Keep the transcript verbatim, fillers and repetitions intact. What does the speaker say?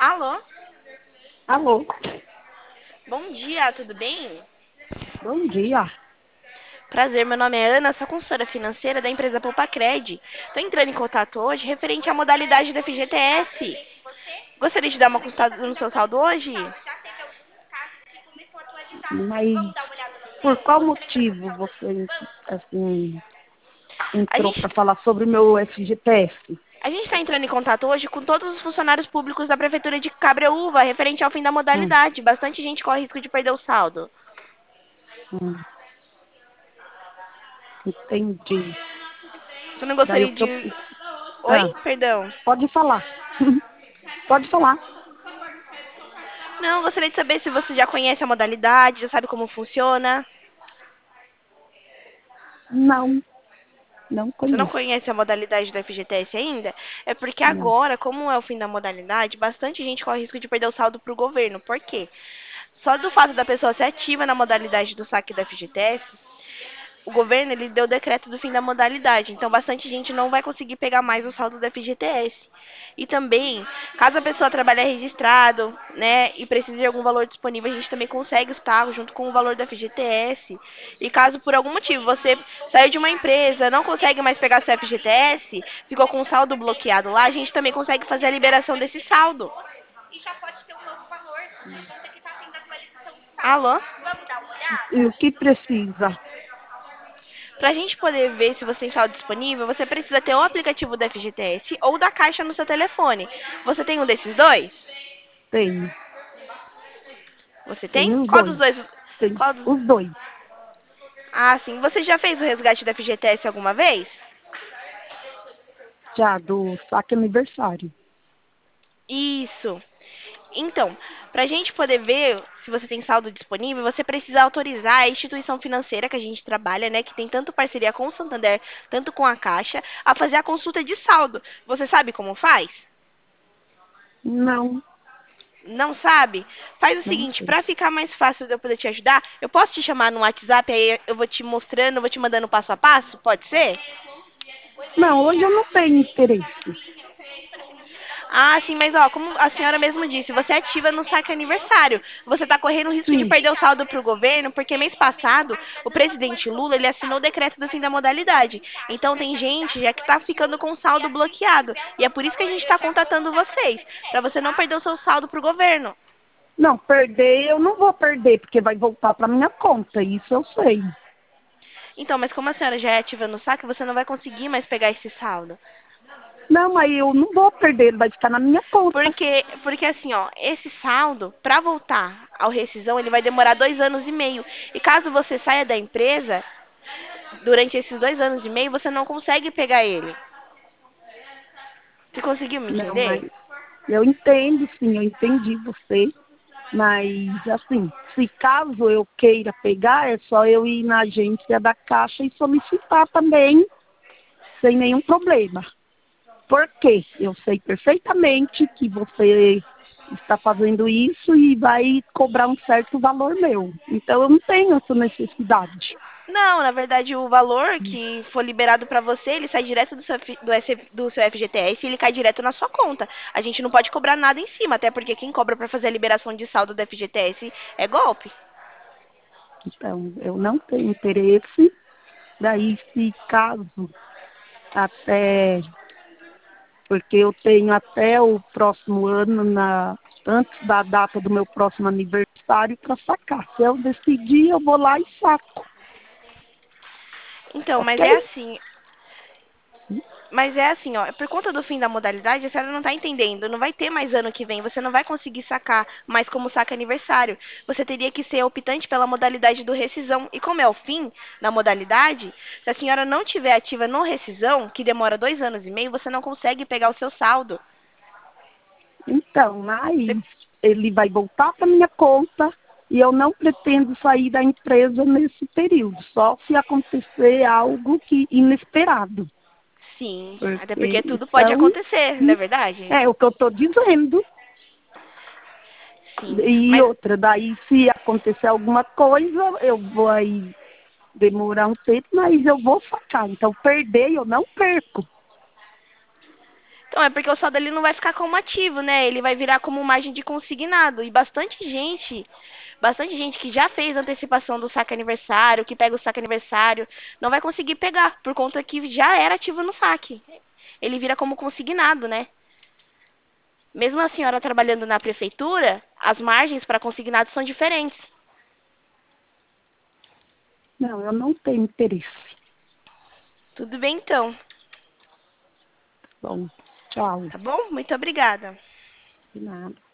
Alô? Alô, Bom dia, tudo bem? bom dia. Prazer, meu nome é Ana, sou consultora financeira da empresa Poupacred. Estou entrando em contato hoje referente à modalidade do F G T S. Gostaria de dar uma consultada no seu saldo hoje? Mas por qual motivo você assim A entrou gente para falar sobre o meu F G T S? a gente está entrando em contato hoje com todos os funcionários públicos da Prefeitura de Cabreúva, referente ao fim da Hum, modalidade. Bastante gente corre risco de perder o saldo. hum, entendi. Você não Daí gostaria o que eu de... preciso. Oi? Ah, Perdão. pode falar. Pode falar. Não, eu gostaria de saber se você já conhece a modalidade, já sabe como funciona. Não, não Você não conheço. conhece a modalidade do F G T S ainda? É porque Não. agora, como é o fim da modalidade, bastante gente corre risco de perder o saldo para o governo. Por quê? Só do fato da pessoa ser ativa na modalidade do saque do F G T S, o governo ele deu o decreto do fim da modalidade. Então, bastante gente não vai conseguir pegar mais o saldo do F G T S. E também, caso a pessoa trabalhe registrado, né, e precise de algum valor disponível, a gente também consegue estar junto com o valor do F G T S. E caso por algum motivo você saiu de uma empresa, não consegue mais pegar seu F G T S, ficou com o saldo bloqueado lá, a gente também consegue fazer a liberação desse saldo. Alô? E o que precisa? Para a gente poder ver se você tem saldo disponível, você precisa ter o aplicativo do F G T S ou da Caixa no seu telefone. Você tem um desses dois? Tenho. Você tem? Tenho os Qual dos dois. dois? Tenho Qual dos... os dois. Ah, sim. Você já fez o resgate do F G T S alguma vez? Já do saque aniversário. Isso. Então, para a gente poder ver se você tem saldo disponível, você precisa autorizar a instituição financeira que a gente trabalha, né, que tem tanto parceria com o Santander, tanto com a Caixa, a fazer a consulta de saldo. Você sabe como faz? Não, Não sabe? Faz o não seguinte, sei. para ficar mais fácil de eu poder te ajudar, eu posso te chamar no WhatsApp, aí eu vou te mostrando, eu vou te mandando passo a passo? Pode ser? Não, hoje eu não tenho interesse. Ah, sim, mas ó, como a senhora mesmo disse, você é ativa no saque aniversário. Você está correndo o risco de Sim. perder o saldo para o governo, porque mês passado o presidente Lula ele assinou o decreto do fim da modalidade. Então tem gente já que está ficando com o saldo bloqueado. E é por isso que a gente está contatando vocês, para você não perder o seu saldo para o governo. Não, perder eu não vou perder, porque vai voltar para minha conta, isso eu sei. Então, mas como a senhora já é ativa no saque, você não vai conseguir mais pegar esse saldo. Não, mas eu não vou perder, ele vai ficar na minha conta. Porque, porque assim, ó, esse saldo, para voltar ao rescisão, ele vai demorar dois anos e meio. E caso você saia da empresa, durante esses dois anos e meio, você não consegue pegar ele. Você conseguiu me Não, entender? mas eu entendo, sim, eu entendi você. Mas, assim, se caso eu queira pegar, é só eu ir na agência da Caixa e solicitar também, sem nenhum problema. Por quê? Eu sei perfeitamente que você está fazendo isso e vai cobrar um certo valor meu. Então, eu não tenho essa necessidade. Não, na verdade, o valor que for liberado para você, ele sai direto do seu, F- do, S- do seu F G T S e ele cai direto na sua conta. A gente não pode cobrar nada em cima, até porque quem cobra para fazer a liberação de saldo do F G T S é golpe. Então, eu não tenho interesse. Daí, se caso até, porque eu tenho até o próximo ano, na, antes da data do meu próximo aniversário, para sacar. Se eu decidir, eu vou lá e saco. Então, Ok? mas é assim, Mas é assim, ó, por conta do fim da modalidade, a senhora não tá entendendo. Não vai ter mais ano que vem. Você não vai conseguir sacar mais como saca aniversário. Você teria que ser optante pela modalidade do rescisão. E como é o fim da modalidade, se a senhora não tiver ativa no rescisão, que demora dois anos e meio, você não consegue pegar o seu saldo. Então, Você- aí ele vai voltar para minha conta e eu não pretendo sair da empresa nesse período, só se acontecer algo que inesperado. Sim, até porque Porque, tudo pode então, acontecer, não é verdade? é o que eu estou dizendo. Sim, E mas outra, daí se acontecer alguma coisa, eu vou aí demorar um tempo, mas eu vou sacar. Então, perder eu não perco. Então, é porque o saldo ele não vai ficar como ativo, né? Ele vai virar como margem de consignado. E bastante gente, bastante gente que já fez antecipação do saque aniversário, que pega o saque aniversário, não vai conseguir pegar, por conta que já era ativo no saque. Ele vira como consignado, né? Mesmo a senhora trabalhando na prefeitura, as margens para consignados são diferentes. Não, eu não tenho interesse. Tudo bem, então. Bom, tchau. Tá bom? Muito obrigada. De nada.